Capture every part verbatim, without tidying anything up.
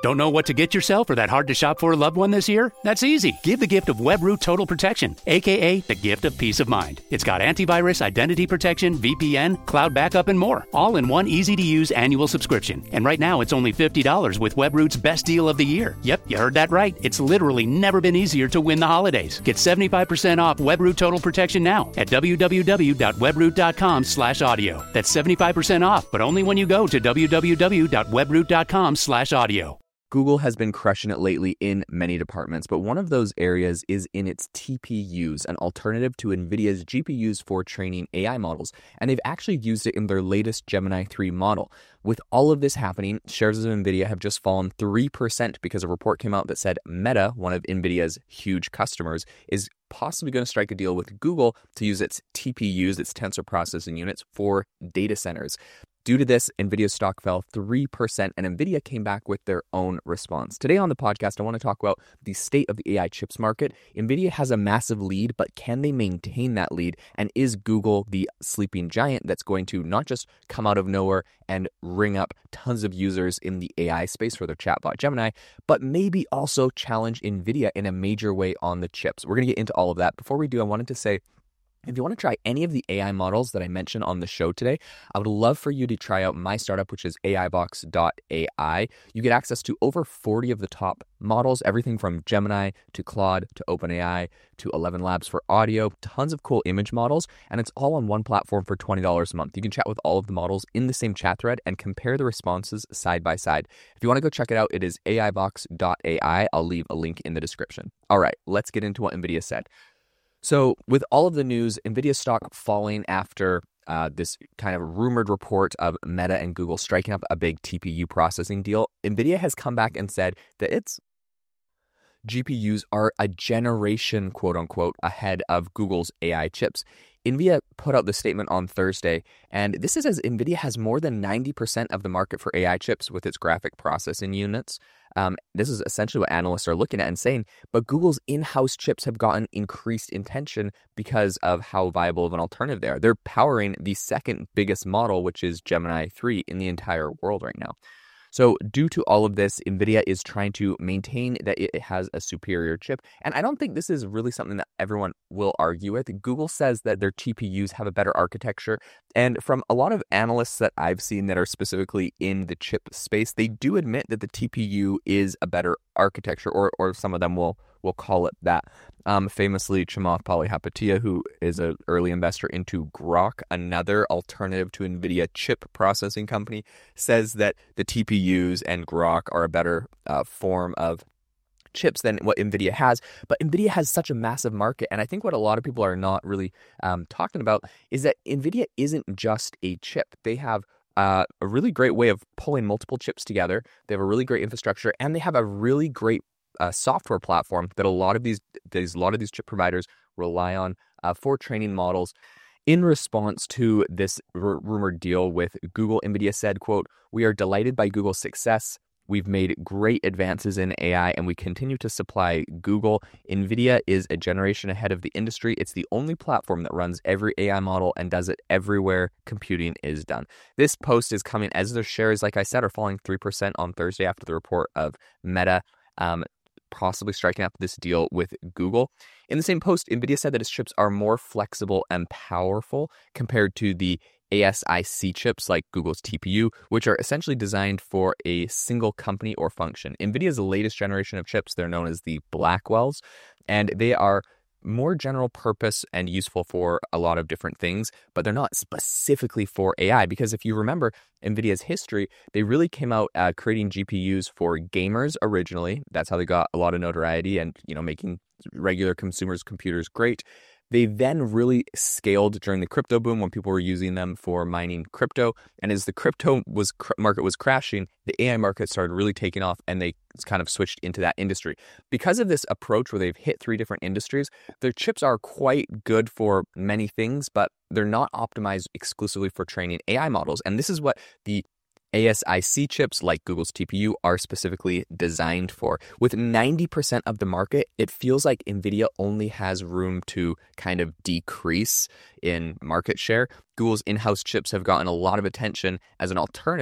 Don't know what to get yourself or that hard to shop for loved one this year? That's easy. Give the gift of WebRoot Total Protection, aka the gift of peace of mind. It's got antivirus, identity protection, V P N, cloud backup, and more, all in one easy-to-use annual subscription. And right now, it's only fifty dollars with WebRoot's best deal of the year. Yep, you heard that right. It's literally never been easier to win the holidays. Get seventy-five percent off WebRoot Total Protection now at www.webroot.com slash audio. That's seventy-five percent off, but only when you go to www.webroot.com slash audio. Google has been crushing it lately in many departments, but one of those areas is in its T P Us, an alternative to NVIDIA's G P Us for training A I models, and they've actually used it in their latest Gemini three model. With all of this happening, shares of NVIDIA have just fallen three percent because a report came out that said Meta, one of NVIDIA's huge customers, is possibly going to strike a deal with Google to use its T P Us, its tensor processing units, for data centers. Due to this, NVIDIA's stock fell three percent, and NVIDIA came back with their own response. Today on the podcast, I want to talk about the state of the A I chips market. NVIDIA has a massive lead, but can they maintain that lead? And is Google the sleeping giant that's going to not just come out of nowhere and ring up tons of users in the A I space for their chatbot Gemini, but maybe also challenge NVIDIA in a major way on the chips? We're going to get into all of that. Before we do, I wanted to say, if you want to try any of the A I models that I mentioned on the show today, I would love for you to try out my startup, which is A I box dot A I. You get access to over forty of the top models, everything from Gemini to Claude to OpenAI to Eleven Labs for audio, tons of cool image models, and it's all on one platform for twenty dollars a month. You can chat with all of the models in the same chat thread and compare the responses side by side. If you want to go check it out, it is A I box dot A I. I'll leave a link in the description. All right, let's get into what NVIDIA said. So with all of the news, NVIDIA stock falling after uh, this kind of rumored report of Meta and Google striking up a big T P U processing deal, NVIDIA has come back and said that its G P Us are a generation, quote unquote, ahead of Google's A I chips. NVIDIA put out the statement on Thursday, and this is as NVIDIA has more than ninety percent of the market for A I chips with its graphic processing units. Um, this is essentially what analysts are looking at and saying, but Google's in-house chips have gotten increased intention because of how viable of an alternative they are. They're powering the second biggest model, which is Gemini three in the entire world right now. So due to all of this, NVIDIA is trying to maintain that it has a superior chip. And I don't think this is really something that everyone will argue with. Google says that their T P Us have a better architecture. And from a lot of analysts that I've seen that are specifically in the chip space, they do admit that the T P U is a better architecture, or or some of them will will call it that. Um, famously, Chamath Palihapitiya, who is an early investor into Groq, another alternative to NVIDIA chip processing company, says that the T P Us and Groq are a better uh, form of chips than what NVIDIA has. But NVIDIA has such a massive market, and I think what a lot of people are not really um, talking about is that NVIDIA isn't just a chip. They have Uh, a really great way of pulling multiple chips together. They have a really great infrastructure, and they have a really great uh, software platform that a lot of these, these a lot of these chip providers rely on uh, for training models. In response to this r- rumored deal with Google, NVIDIA said, quote, "We are delighted by Google's success. We've made great advances in A I, and we continue to supply Google. NVIDIA is a generation ahead of the industry. It's the only platform that runs every A I model and does it everywhere computing is done." This post is coming as their shares, like I said, are falling three percent on Thursday after the report of Meta um, possibly striking up this deal with Google. In the same post, NVIDIA said that its chips are more flexible and powerful compared to the A S I C chips like Google's T P U, which are essentially designed for a single company or function. NVIDIA's latest generation of chips, they're known as the Blackwells, and they are more general purpose and useful for a lot of different things, but they're not specifically for A I, because if you remember NVIDIA's history, they really came out uh, creating G P Us for gamers originally. That's how they got a lot of notoriety and, you know, making regular consumers' computers great. They then really scaled during the crypto boom when people were using them for mining crypto. And as the crypto was market was crashing, the A I market started really taking off, and they kind of switched into that industry. Because of this approach where they've hit three different industries, their chips are quite good for many things, but they're not optimized exclusively for training A I models. And this is what the A S I C chips like Google's T P U are specifically designed for. With ninety percent of the market, it feels like NVIDIA only has room to kind of decrease in market share. Google's in-house chips have gotten a lot of attention as an alternative,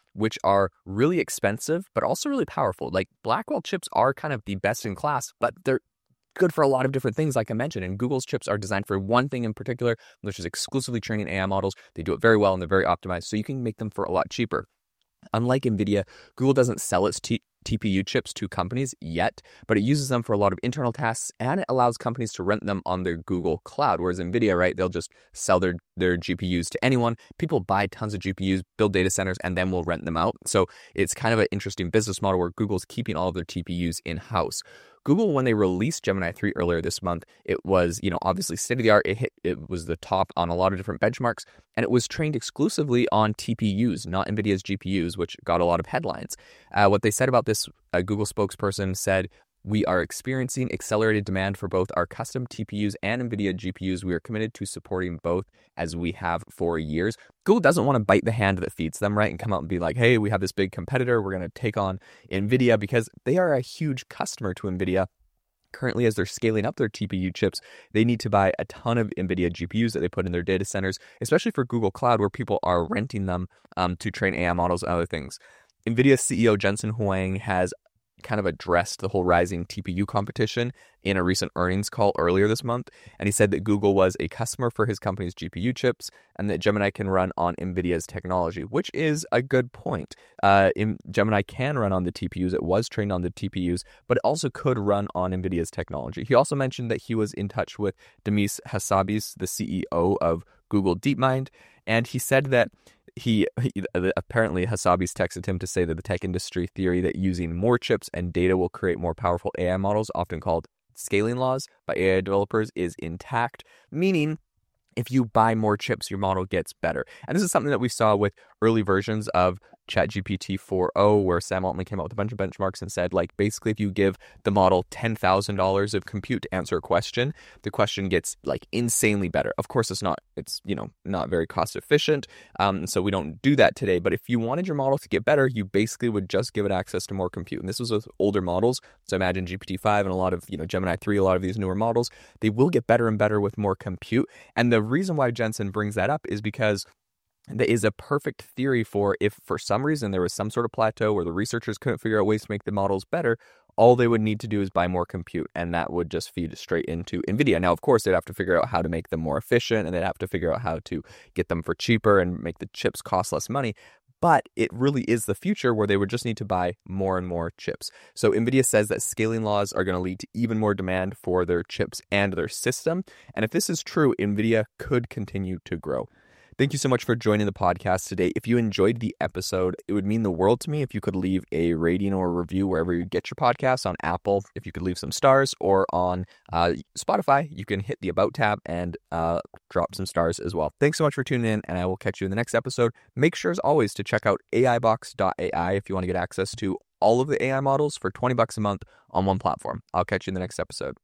which are really expensive, but also really powerful. Like Blackwell chips are kind of the best in class, but they're good for a lot of different things, like I mentioned. And Google's chips are designed for one thing in particular, which is exclusively training A I models. They do it very well and they're very optimized, so you can make them for a lot cheaper. Unlike NVIDIA, Google doesn't sell its T- TPU chips to companies yet, but it uses them for a lot of internal tasks, and it allows companies to rent them on their Google Cloud. Whereas NVIDIA, right, they'll just sell their, their G P Us to anyone. People buy tons of G P Us, build data centers, and then we'll rent them out. So it's kind of an interesting business model where Google's keeping all of their T P Us in-house. Google, when they released Gemini three earlier this month, it was, you know, obviously state-of-the-art. It hit, it was the top on a lot of different benchmarks, and it was trained exclusively on T P Us, not NVIDIA's G P Us, which got a lot of headlines. Uh, what they said about this, a Google spokesperson said, "We are experiencing accelerated demand for both our custom T P Us and NVIDIA G P Us. We are committed to supporting both as we have for years." Google doesn't want to bite the hand that feeds them, right? And come out and be like, hey, we have this big competitor. We're going to take on NVIDIA, because they are a huge customer to NVIDIA. Currently, as they're scaling up their T P U chips, they need to buy a ton of NVIDIA G P Us that they put in their data centers, especially for Google Cloud, where people are renting them um, to train A I models and other things. NVIDIA C E O Jensen Huang has kind of addressed the whole rising T P U competition in a recent earnings call earlier this month. And he said that Google was a customer for his company's G P U chips and that Gemini can run on NVIDIA's technology, which is a good point. Uh, in, Gemini can run on the T P Us. It was trained on the T P Us, but it also could run on NVIDIA's technology. He also mentioned that he was in touch with Demis Hassabis, the C E O of Google DeepMind, and he said that He, he apparently Hassabis texted him to say that the tech industry theory that using more chips and data will create more powerful A I models, often called scaling laws by A I developers, is intact, meaning if you buy more chips, your model gets better. And this is something that we saw with early versions of ChatGPT four point oh, where Sam Altman came out with a bunch of benchmarks and said, like, basically, if you give the model ten thousand dollars of compute to answer a question, the question gets, like, insanely better. Of course, it's not, it's, you know, not very cost efficient, um, so we don't do that today. But if you wanted your model to get better, you basically would just give it access to more compute. And this was with older models. So imagine G P T five and a lot of, you know, Gemini three, a lot of these newer models, they will get better and better with more compute. And the reason why Jensen brings that up is because that is a perfect theory for if for some reason there was some sort of plateau where the researchers couldn't figure out ways to make the models better, all they would need to do is buy more compute, and that would just feed straight into NVIDIA. Now, of course, they'd have to figure out how to make them more efficient, and they'd have to figure out how to get them for cheaper and make the chips cost less money. But it really is the future where they would just need to buy more and more chips. So NVIDIA says that scaling laws are going to lead to even more demand for their chips and their system. And if this is true, NVIDIA could continue to grow. Thank you so much for joining the podcast today. If you enjoyed the episode, it would mean the world to me if you could leave a rating or a review wherever you get your podcasts. On Apple, if you could leave some stars, or on uh, Spotify, you can hit the About tab and uh, drop some stars as well. Thanks so much for tuning in, and I will catch you in the next episode. Make sure, as always, to check out A I box dot A I if you want to get access to all of the A I models for twenty bucks a month on one platform. I'll catch you in the next episode.